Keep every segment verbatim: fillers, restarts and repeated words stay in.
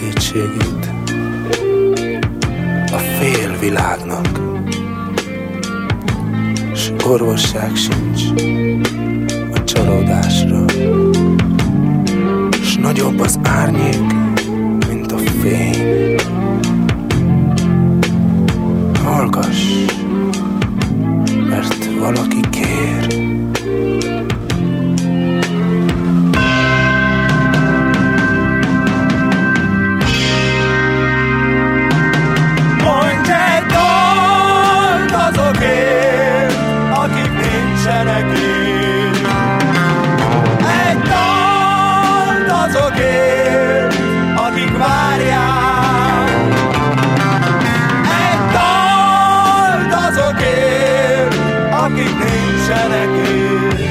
segítségét a fél világnak, s orvosság sincs a csalódásra, s nagyobb az árnyék, mint a fény. Hallgass, mert valaki kér. Mondj egy dalt azokért, akik nincsenek itt. Egy dalt azokért, akik várják. Egy dalt azokért, akik nincsenek itt.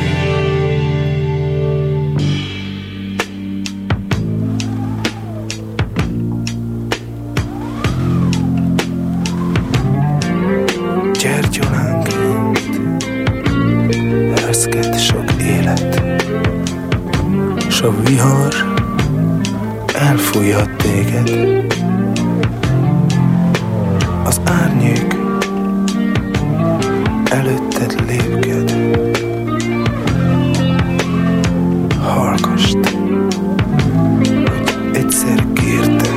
Gyertyolánként ereszked sok élet, s a vihar elfújhat téged. Az árnyék előtted lépked. Hallgasd, hogy egyszer kértek.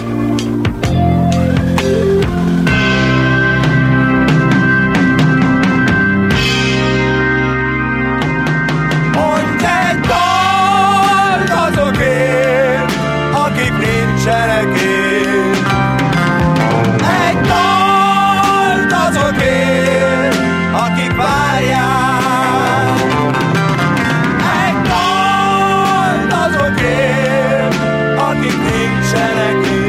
Mondj egy dalt azokért, akik nincsenek itt. Egy dalt azokért, akik várják. Egy dalt azokért, akik nincsenek itt.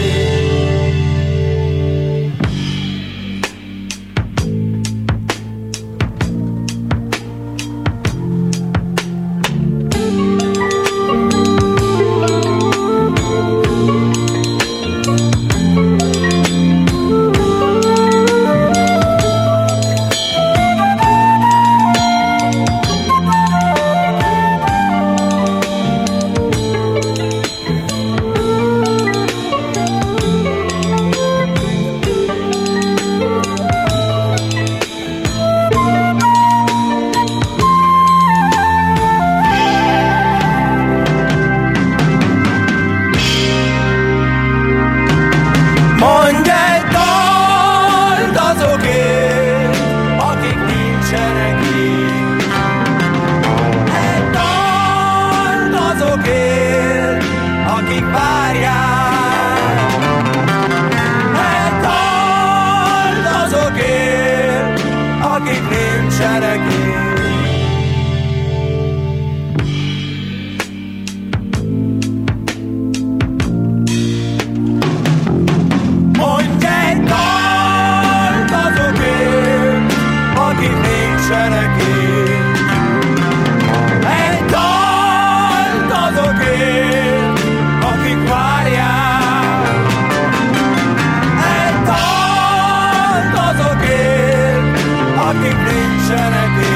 Mondj egy dalt azokért, akik nincsenek itt. Egy dalt azokért, akik várják. Egy dalt azokért, akik nincsenek itt. Mondj egy dalt azokért, akik nincsenek itt. Egy dalt azokért, akik várják. Egy dalt azokért, akik nincsenek itt.